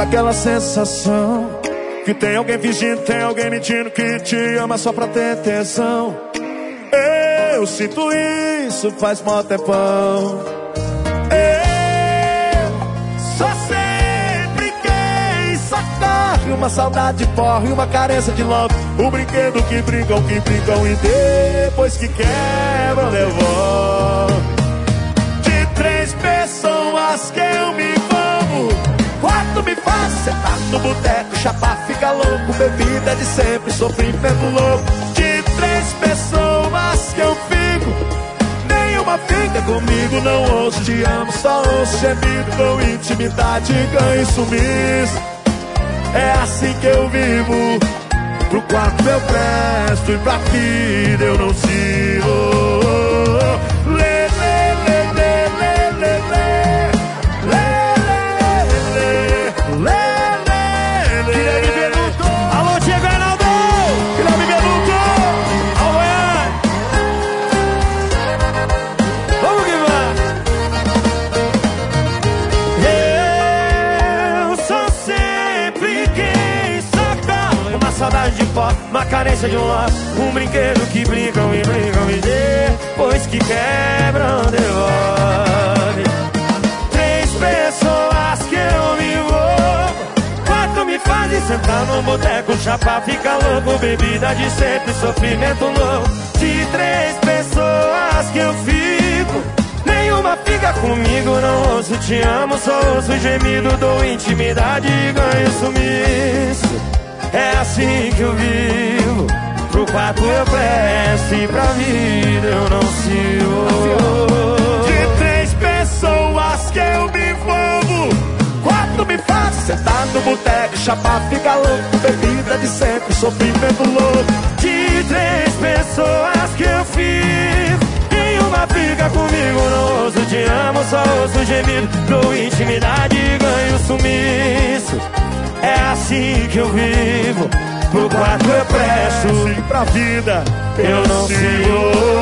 Sabe aquela sensação que tem alguém fingindo, tem alguém mentindo que te ama só pra ter tesão? Eu sinto isso faz mó tempão. Eu só sempre quem socorre, uma saudade porre, uma carência de love, um brinquedo que brincam e depois que quebram devolve. De 3 pessoas que eu me envolvo, 4 me faz sentar no boteco, chapar, fica louco, bebida de sempre, sofrimento louco. De 3 pessoas que eu fico, nenhuma fica comigo, não ouço te amo, só ouço gemido, dou intimidade, ganho sumiço. É assim que eu vivo, pro quarto eu presto e pra vida eu não sirvo. Saudade de pó, uma carência de um love, um brinquedo que brincam e depois que quebram devolve. 3 pessoas que eu me envolvo, 4 me fazem sentar no boteco, chapar, fica louco, bebida de sempre, sofrimento louco. De 3 pessoas que eu fico, nenhuma fica comigo, não ouço te amo, só ouço gemido, dou intimidade e ganho sumiço. É assim que eu vivo, pro quarto eu presto e pra vida eu não sirvo. De 3 pessoas que eu me envolvo, 4 me fazem sentar no boteco, chapar, fica louco, bebida de sempre, sofrimento louco. De 3 pessoas que eu fico, nenhuma fica comigo, não ouço te amo, só ouço gemido, dou intimidade e ganho sumiço. É assim que eu vivo, pro quarto eu presto e pra vida eu não sigo.